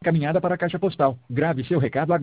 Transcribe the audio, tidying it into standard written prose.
Caminhada para a caixa postal. Grave seu recado agora.